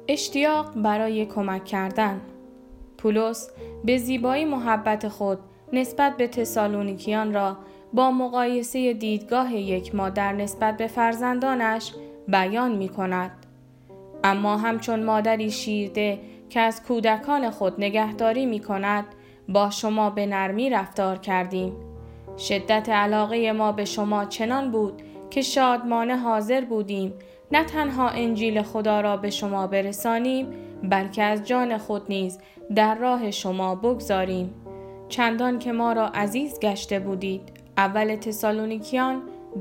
اشتیاق برای کمک کردن. پولس به زیبایی محبت خود نسبت به تسالونیکیان را با مقایسه دیدگاه یک مادر نسبت به فرزندانش بیان می کند. اما همچون مادری شیرده که از کودکان خود نگهداری می کند، با شما به نرمی رفتار کردیم. شدت علاقه ما به شما چنان بود که شادمانه حاضر بودیم نه تنها انجیل خدا را به شما برسانیم، بلکه از جان خود نیز در راه شما بگذاریم، چندان که ما را عزیز گشته بودید. اول تسالونیکیان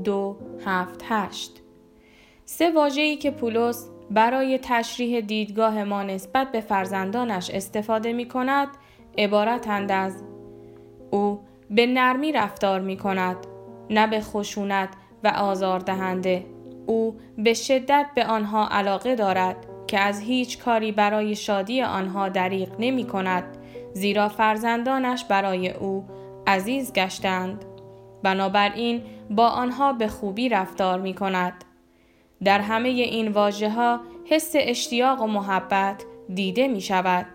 2:7-8. 3 واژه‌ای که پولس برای تشریح دیدگاه ما نسبت به فرزندانش استفاده می کند عبارتند از: او به نرمی رفتار می کند، نه به خشونت و آزاردهنده. او به شدت به آنها علاقه دارد که از هیچ کاری برای شادی آنها دریغ نمی کند، زیرا فرزندانش برای او عزیز گشتند. بنابراین با آنها به خوبی رفتار می کند. در همه این واژه‌ها حس اشتیاق و محبت دیده می شود.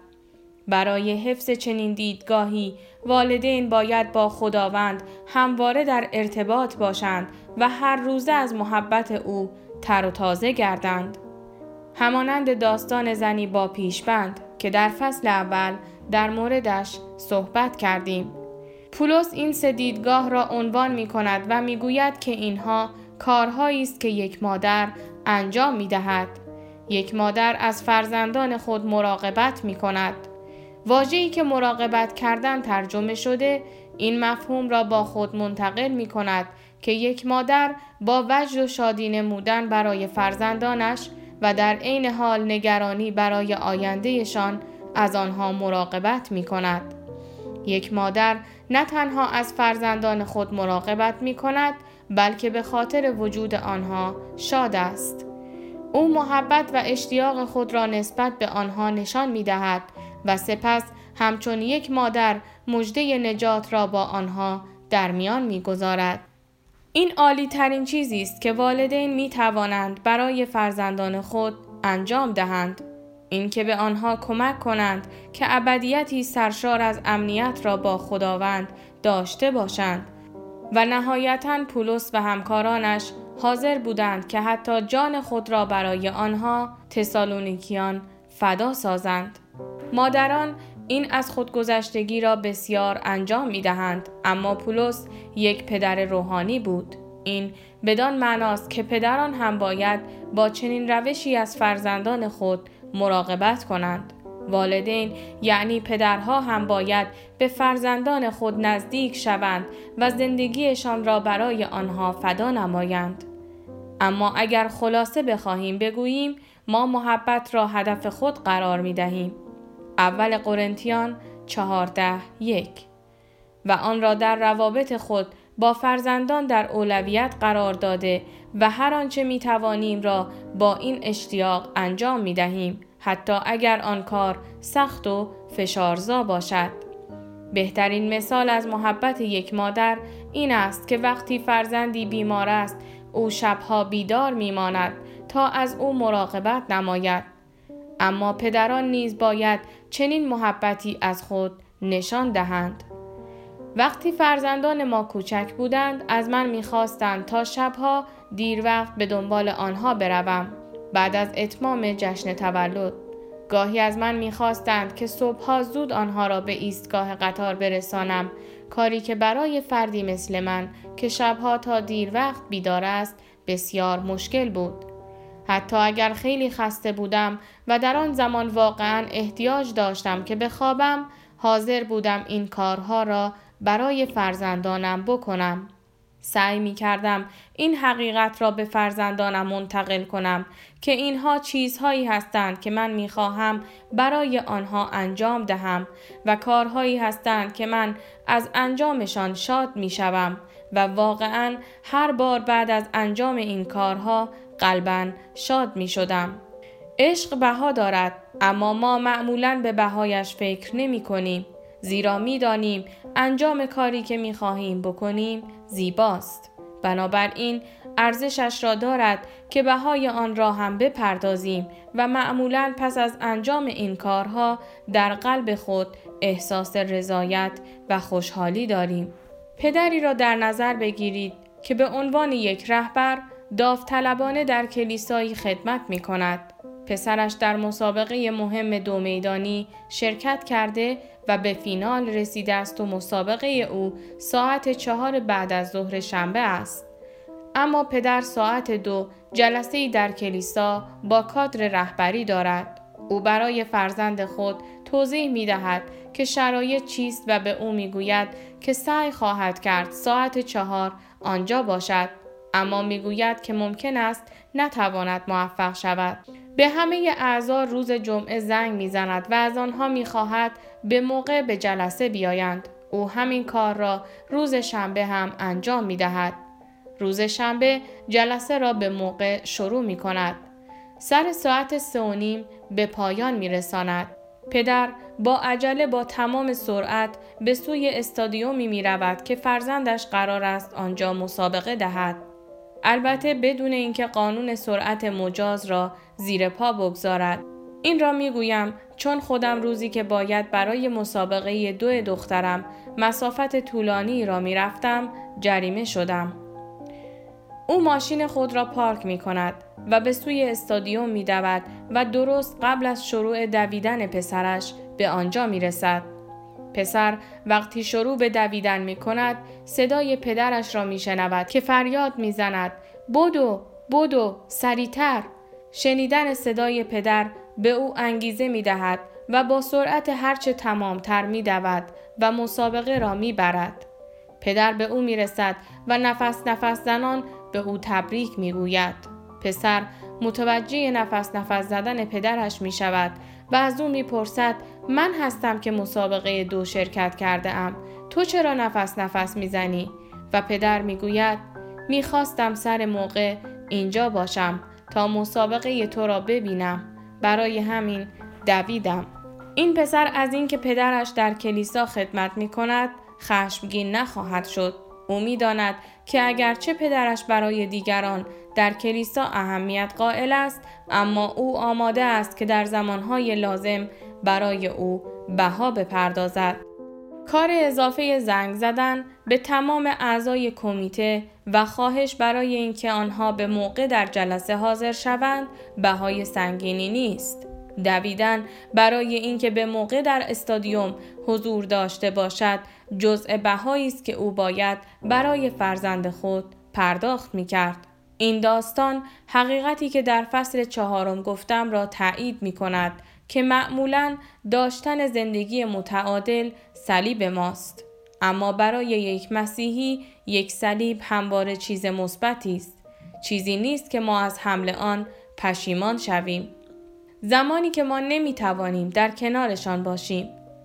برای حفظ چنین دیدگاهی والدین باید با خداوند همواره در ارتباط باشند و هر روزه از محبت او تر و تازه گردند. همانند داستان زنی با پیشبند که در فصل اول در موردش صحبت کردیم. پولس این 3 دیدگاه را عنوان می کند و می گوید که اینها کارهایی است که یک مادر انجام می دهد. یک مادر از فرزندان خود مراقبت می کند. واژه‌ای که مراقبت کردن ترجمه شده این مفهوم را با خود منتقل می کند که یک مادر با وجد و شادی نمودن برای فرزندانش و در عین حال نگرانی برای آیندهشان از آنها مراقبت می کند. یک مادر نه تنها از فرزندان خود مراقبت می کند، بلکه به خاطر وجود آنها شاد است. او محبت و اشتیاق خود را نسبت به آنها نشان می دهد و سپس همچون یک مادر مژده نجات را با آنها در میان می گذارد. این عالی ترین چیزی است که والدین می توانند برای فرزندان خود انجام دهند. این که به آنها کمک کنند که ابدیتی سرشار از امنیت را با خداوند داشته باشند. و نهایتاً پولس و همکارانش حاضر بودند که حتی جان خود را برای آنها تسالونیکیان فدا سازند. مادران این از خودگذشتگی را بسیار انجام می دهند، اما پولس یک پدر روحانی بود. این بدان معناست که پدران هم باید با چنین روشی از فرزندان خود مراقبت کنند. والدین یعنی پدرها هم باید به فرزندان خود نزدیک شوند و زندگیشان را برای آنها فدا نمایند. اما اگر خلاصه بخواهیم بگوییم، ما محبت را هدف خود قرار می دهیم. اول قرنتیان 14:1 و آن را در روابط خود با فرزندان در اولویت قرار داده و هر آنچه می توانیم را با این اشتیاق انجام می دهیم، حتی اگر آن کار سخت و فشارزا باشد. بهترین مثال از محبت یک مادر این است که وقتی فرزندی بیمار است، او شبها بیدار می ماند تا از او مراقبت نماید. اما پدران نیز باید چنین محبتی از خود نشان دهند. وقتی فرزندان ما کوچک بودند، از من می‌خواستند تا شبها دیر وقت به دنبال آنها بروم بعد از اتمام جشن تولد. گاهی از من می‌خواستند که صبحها زود آنها را به ایستگاه قطار برسانم، کاری که برای فردی مثل من که شبها تا دیر وقت بیدار است بسیار مشکل بود. حتی اگر خیلی خسته بودم و در آن زمان واقعاً احتیاج داشتم که بخوابم، حاضر بودم این کارها را برای فرزندانم بکنم. سعی می کردم این حقیقت را به فرزندانم منتقل کنم که اینها چیزهایی هستند که من می خواهم برای آنها انجام دهم و کارهایی هستند که من از انجامشان شاد می شوم و واقعاً هر بار بعد از انجام این کارها قلباً شاد می شدم. عشق بها دارد، اما ما معمولاً به بهایش فکر نمی کنیم، زیرا می دانیم انجام کاری که می خواهیم بکنیم زیباست. بنابراین ارزشش را دارد که بهای آن را هم بپردازیم و معمولاً پس از انجام این کارها در قلب خود احساس رضایت و خوشحالی داریم. پدری را در نظر بگیرید که به عنوان یک رهبر داوطلبانه در کلیسایی خدمت می کند. پسرش در مسابقه مهم 2 میدانی شرکت کرده و به فینال رسیده است و مسابقه او ساعت 4 بعد از ظهر شنبه است. اما پدر ساعت 2 جلسه‌ای در کلیسا با کادر رهبری دارد. او برای فرزند خود توضیح می دهد که شرایط چیست و به او می گوید که سعی خواهد کرد ساعت 4 آنجا باشد، اما می گوید که ممکن است نتواند موفق شود. به همه اعضا روز جمعه زنگ می زند و از آنها می خواهد به موقع به جلسه بیایند. او همین کار را روز شنبه هم انجام می دهد. روز شنبه جلسه را به موقع شروع می کند. سر ساعت 3:30 به پایان می رساند. پدر با عجله با تمام سرعت به سوی استادیومی می رود که فرزندش قرار است آنجا مسابقه دهد. البته بدون اینکه قانون سرعت مجاز را زیر پا بگذارد. این را می گویم چون خودم روزی که باید برای مسابقه 2 دخترم مسافت طولانی را می رفتم جریمه شدم. او ماشین خود را پارک می کند و به سوی استادیوم می دود و درست قبل از شروع دویدن پسرش به آنجا می رسد. پسر وقتی شروع به دویدن می کند صدای پدرش را می شنود که فریاد می زند بدو بدو سریعتر. شنیدن صدای پدر به او انگیزه می دهد و با سرعت هرچه تمامتر می دود و مسابقه را می برد. پدر به او می رسد و نفس نفس زنان به او تبریک می گوید. پسر متوجه نفس زدن پدرش می شود و از او می پرسد من هستم که مسابقه 2 شرکت کرده ام. تو چرا نفس می زنی؟ و پدر می گوید می خواستم سر موقع اینجا باشم تا مسابقه تو را ببینم. برای همین دویدم. این پسر از این که پدرش در کلیسا خدمت می کند خشمگین نخواهد شد. او می داند که اگرچه پدرش برای دیگران در کلیسا اهمیت قائل است، اما او آماده است که در زمانهای لازم برای او بها بپردازد. کار اضافه زنگ زدن به تمام اعضای کمیته و خواهش برای اینکه آنها به موقع در جلسه حاضر شوند بهای سنگینی نیست. دویدن برای اینکه به موقع در استادیوم حضور داشته باشد جزء بهایی است که او باید برای فرزند خود پرداخت می‌کرد. این داستان حقیقتی که در فصل 4 گفتم را تایید می‌کند که معمولاً داشتن زندگی متعادل صلیب ماست، اما برای یک مسیحی یک صلیب همواره چیز مثبتی است. چیزی نیست که ما از حمل آن پشیمان شویم زمانی که ما نمی‌توانیم در کنارشان باشیم.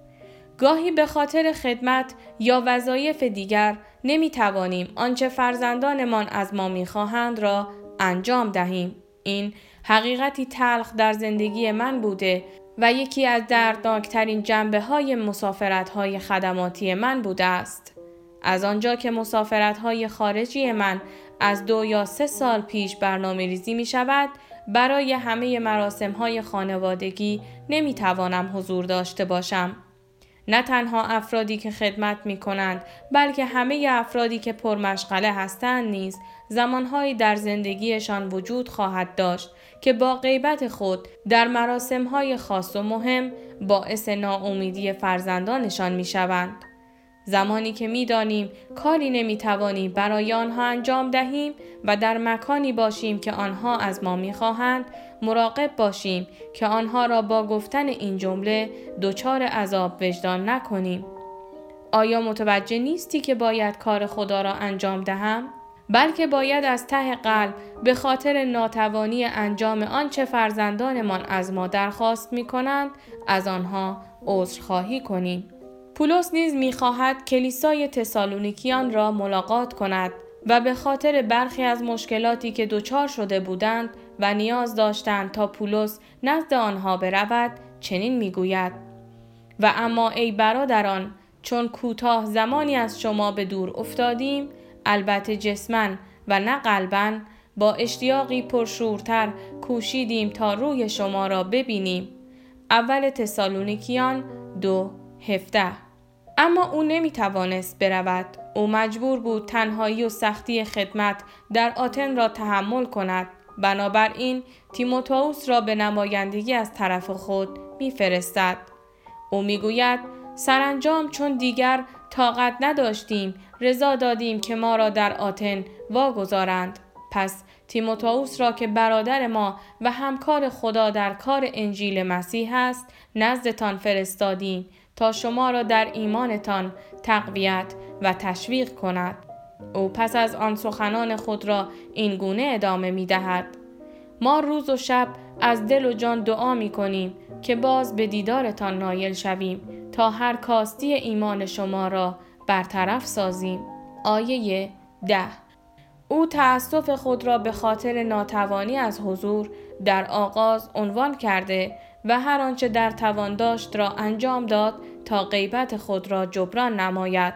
گاهی به خاطر خدمت یا وظایف دیگر نمی‌توانیم آنچه فرزندانمان از ما می‌خواهند را انجام دهیم. این حقیقتی تلخ در زندگی من بوده و یکی از دردناکترین جنبه‌های مسافرت‌های خدماتی من بوده است. از آنجا که مسافرت‌های خارجی من از 2 یا 3 سال پیش برنامه‌ریزی می‌شود، برای همه مراسم‌های خانوادگی نمی‌توانم حضور داشته باشم. نه تنها افرادی که خدمت می‌کنند، بلکه همه افرادی که پرمشغله هستند نیز زمانهایی در زندگیشان وجود خواهد داشت که با غیبت خود در مراسم‌های خاص و مهم باعث ناامیدی فرزندانشان می‌شوند. زمانی که می‌دانیم کاری نمی‌توانیم برای آنها انجام دهیم و در مکانی باشیم که آنها از ما می‌خواهند، مراقب باشیم که آنها را با گفتن این جمله دچار عذاب وجدان نکنیم. آیا متوجه نیستی که باید کار خدا را انجام دهم؟ بلکه باید از ته قلب به خاطر ناتوانی انجام آنچه فرزندانمان از ما درخواست می‌کنند از آنها عذرخواهی کنیم. پولس نیز می‌خواهد کلیسای تسالونیکیان را ملاقات کند و به خاطر برخی از مشکلاتی که دچار شده بودند و نیاز داشتند تا پولس نزد آنها برود چنین می‌گوید: و اما ای برادران، چون کوتاه زمانی از شما به دور افتادیم، البته جسماً و نه قلباً با اشتیاقی پرشورتر کوشیدیم تا روی شما را ببینیم. اول تسالونیکیان 2:17. اما او نمیتوانست برود. او مجبور بود تنهایی و سختی خدمت در آتن را تحمل کند. بنابراین تیموتائوس را به نمایندگی از طرف خود میفرستد. او میگوید سرانجام چون دیگر طاقت نداشتیم رضا دادیم که ما را در آتن واگذارند. پس تیموتائوس را که برادر ما و همکار خدا در کار انجیل مسیح است نزدتان فرستادیم تا شما را در ایمانتان تقویت و تشویق کند. او پس از آن سخنان خود را این گونه ادامه می دهد: ما روز و شب از دل و جان دعا می کنیم که باز به دیدارتان نایل شویم تا هر کاستی ایمان شما را برطرف سازیم. آیه 10. او تأسف خود را به خاطر ناتوانی از حضور در آغاز عنوان کرده و هر آنچه در توان داشت را انجام داد تا غیبت خود را جبران نماید.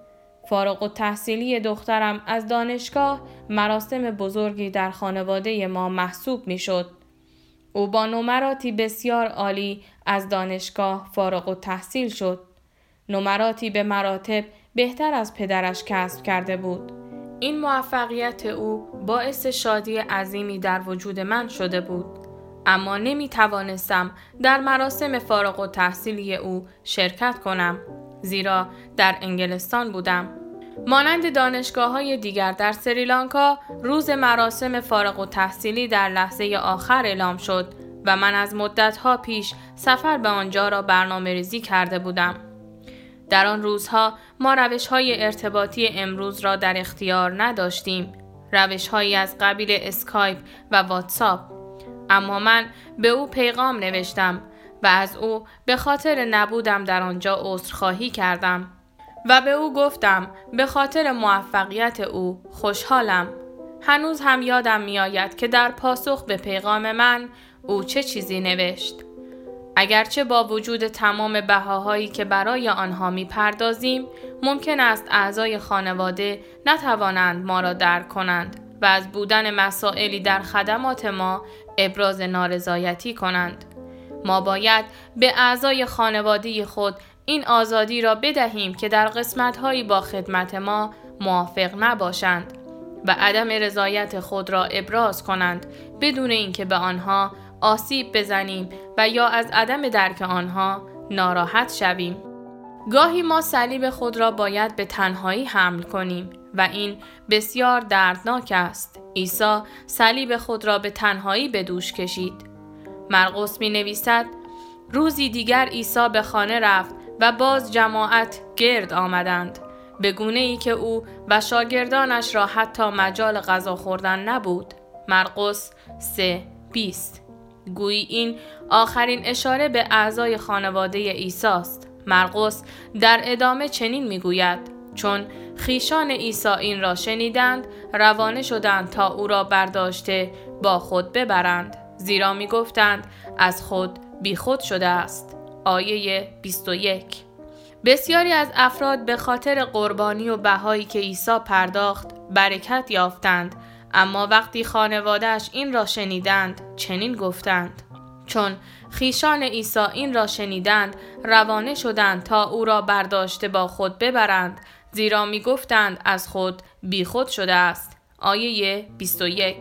فارغ التحصیلی دخترم از دانشگاه مراسم بزرگی در خانواده ما محسوب می شد. او با نمراتی بسیار عالی از دانشگاه فارغ التحصیل شد. نمراتی به مراتب بهتر از پدرش کسب کرده بود. این موفقیت او باعث شادی عظیمی در وجود من شده بود. اما نمی توانستم در مراسم فارغ التحصیلی او شرکت کنم، زیرا در انگلستان بودم. مانند دانشگاه‌های دیگر در سریلانکا روز مراسم فارغ التحصیلی در لحظه آخر اعلام شد و من از مدت‌ها پیش سفر به آنجا را برنامه‌ریزی کرده بودم. در آن روزها ما روش‌های ارتباطی امروز را در اختیار نداشتیم، روش‌هایی از قبیل اسکایپ و واتساپ. اما من به او پیغام نوشتم و از او به خاطر نبودم در آنجا عذرخواهی کردم و به او گفتم به خاطر موفقیت او خوشحالم. هنوز هم یادم می‌آید که در پاسخ به پیغام من او چه چیزی نوشت: اگرچه با وجود تمام بهاهایی که برای آنها می‌پردازیم، ممکن است اعضای خانواده نتوانند ما را درک کنند و از بودن مسائلی در خدمات ما ابراز نارضایتی کنند. ما باید به اعضای خانواده خود این آزادی را بدهیم که در قسمت‌هایی با خدمت ما موافق نباشند و عدم رضایت خود را ابراز کنند بدون اینکه به آنها آسیب بزنیم و یا از عدم درک آنها ناراحت شویم. گاهی ما صلیب خود را باید به تنهایی حمل کنیم و این بسیار دردناک است. عیسی صلیب خود را به تنهایی به دوش کشید. مرقس می نویسد: روزی دیگر عیسی به خانه رفت و باز جماعت گرد آمدند، به گونه ای که او و شاگردانش را حتی مجال غذا خوردن نبود. مرقس 3:20. گویی این آخرین اشاره به اعضای خانواده عیسی است. مرقس در ادامه چنین میگوید: چون خویشان عیسی این را شنیدند روانه شدند تا او را برداشته با خود ببرند، زیرا میگفتند از خود بیخود شده است. آیه 21. بسیاری از افراد به خاطر قربانی و بهایی که عیسی پرداخت برکت یافتند، اما وقتی خانواده‌اش این را شنیدند چنین گفتند: چون خویشان عیسی این را شنیدند روانه شدند تا او را برداشته با خود ببرند، زیرا می گفتند از خود بیخود شده است. آیه 21.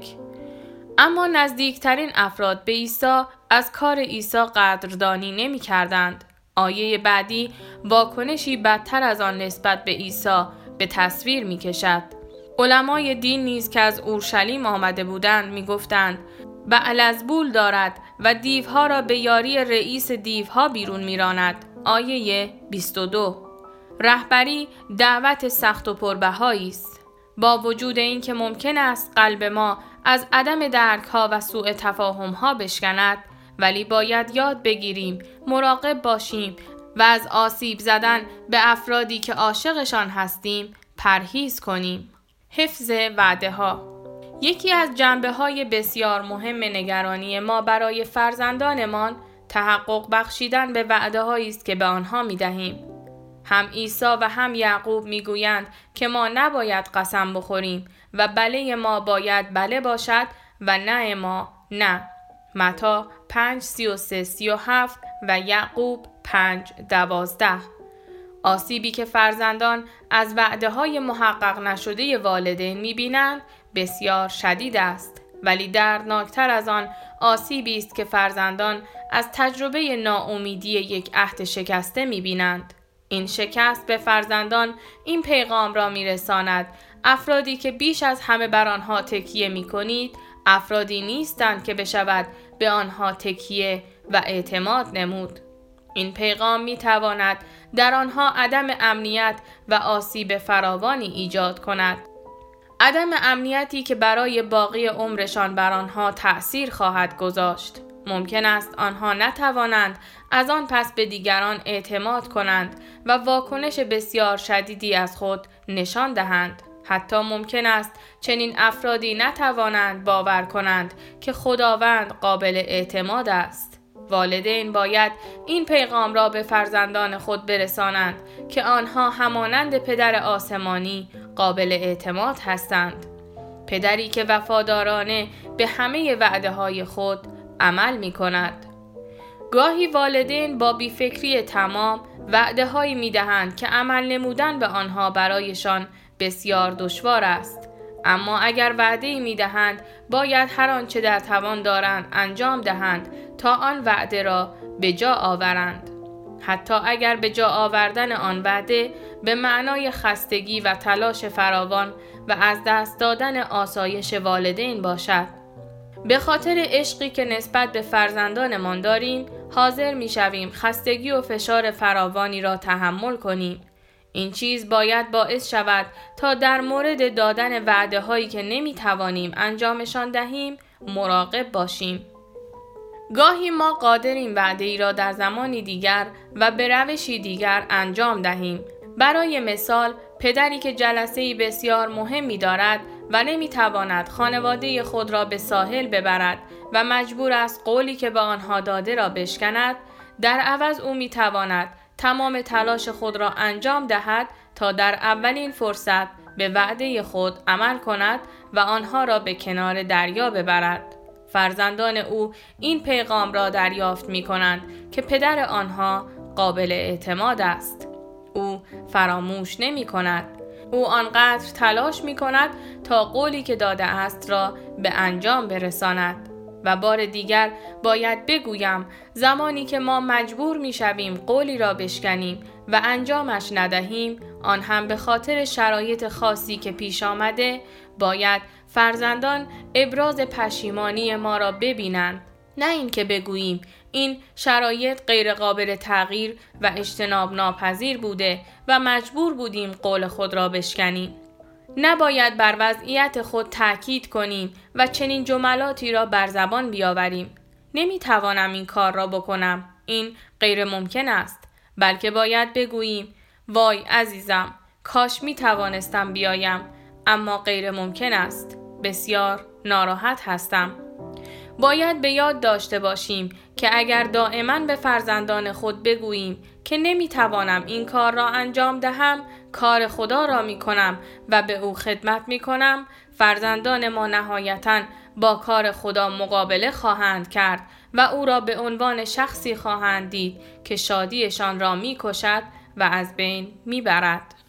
اما نزدیکترین افراد به عیسی از کار عیسی قدردانی نمی کردند. آیه بعدی واکنشی بدتر از آن نسبت به عیسی به تصویر می کشد. علمای دین نیز که از اورشلیم آمده بودند می گفتند بعلزبول دارد و دیوها را به یاری رئیس دیوها بیرون می راند. آیه 22. رهبری دعوت سخت و پربهایی است. با وجود این که ممکن است قلب ما از عدم درک‌ها و سوء تفاهم‌ها بشکند، ولی باید یاد بگیریم مراقب باشیم و از آسیب زدن به افرادی که عاشقشان هستیم پرهیز کنیم. حفظ وعده‌ها. یکی از جنبه‌های بسیار مهم نگرانی ما برای فرزندانمان تحقق بخشیدن به وعده‌هایی است که به آنها می‌دهیم. هم عیسی و هم یعقوب میگویند که ما نباید قسم بخوریم و بله ما باید بله باشد و نه ما نه. متی 5:33-37 و یعقوب 5:12. آسیبی که فرزندان از وعده‌های محقق نشده والدین می‌بینند بسیار شدید است، ولی دردناکتر از آن آسیبی است که فرزندان از تجربه ناامیدی یک عهد شکسته می‌بینند. این شکست به فرزندان این پیغام را می‌رساند: افرادی که بیش از همه بر آنها تکیه می‌کنید، افرادی نیستند که بشود به آنها تکیه و اعتماد نمود. این پیغام می‌تواند در آنها عدم امنیت و آسیب فراوانی ایجاد کند. عدم امنیتی که برای باقی عمرشان بر آنها تأثیر خواهد گذاشت. ممکن است آنها نتوانند از آن پس به دیگران اعتماد کنند و واکنش بسیار شدیدی از خود نشان دهند. حتی ممکن است چنین افرادی نتوانند باور کنند که خداوند قابل اعتماد است. والدین باید این پیغام را به فرزندان خود برسانند که آنها همانند پدر آسمانی قابل اعتماد هستند. پدری که وفادارانه به همه وعده‌های خود عمل می کند. گاهی والدین با بیفکری تمام وعده‌هایی می دهند که عمل نمودن به آنها برایشان بسیار دشوار است. اما اگر وعده‌ای می‌دهند باید هر آنچه در توان دارند انجام دهند تا آن وعده را به جا آورند. حتی اگر به جا آوردن آن وعده به معنای خستگی و تلاش فراوان و از دست دادن آسایش والدین باشد. به خاطر عشقی که نسبت به فرزندانمان داریم، حاضر می‌شویم خستگی و فشار فراوانی را تحمل کنیم. این چیز باید باعث شود تا در مورد دادن وعده هایی که نمی توانیم انجامشان دهیم مراقب باشیم. گاهی ما قادریم وعده ای را در زمانی دیگر و به روشی دیگر انجام دهیم. برای مثال، پدری که جلسه‌ای بسیار مهمی دارد و نمی تواند خانواده خود را به ساحل ببرد و مجبور است قولی که به آنها داده را بشکند، در عوض او می تواند تمام تلاش خود را انجام دهد تا در اولین فرصت به وعده خود عمل کند و آنها را به کنار دریا ببرد. فرزندان او این پیغام را دریافت می کنند که پدر آنها قابل اعتماد است. او فراموش نمی کند. او آنقدر تلاش می کند تا قولی که داده است را به انجام برساند. و بار دیگر باید بگویم زمانی که ما مجبور می شویم قولی را بشکنیم و انجامش ندهیم، آن هم به خاطر شرایط خاصی که پیش آمده، باید فرزندان ابراز پشیمانی ما را ببینند. نه اینکه بگوییم این شرایط غیر قابل تغییر و اجتناب ناپذیر بوده و مجبور بودیم قول خود را بشکنیم. نباید بر وضعیت خود تأکید کنیم و چنین جملاتی را بر زبان بیاوریم: نمیتوانم این کار را بکنم، این غیر ممکن است. بلکه باید بگوییم: وای عزیزم، کاش میتوانستم بیایم، اما غیر ممکن است. بسیار ناراحت هستم. باید به یاد داشته باشیم که اگر دائما به فرزندان خود بگوییم که نمیتوانم این کار را انجام دهم، کار خدا را میکنم و به او خدمت میکنم، فرزندان ما نهایتاً با کار خدا مقابله خواهند کرد و او را به عنوان شخصی خواهند دید که شادیشان را میکشد و از بین میبرد.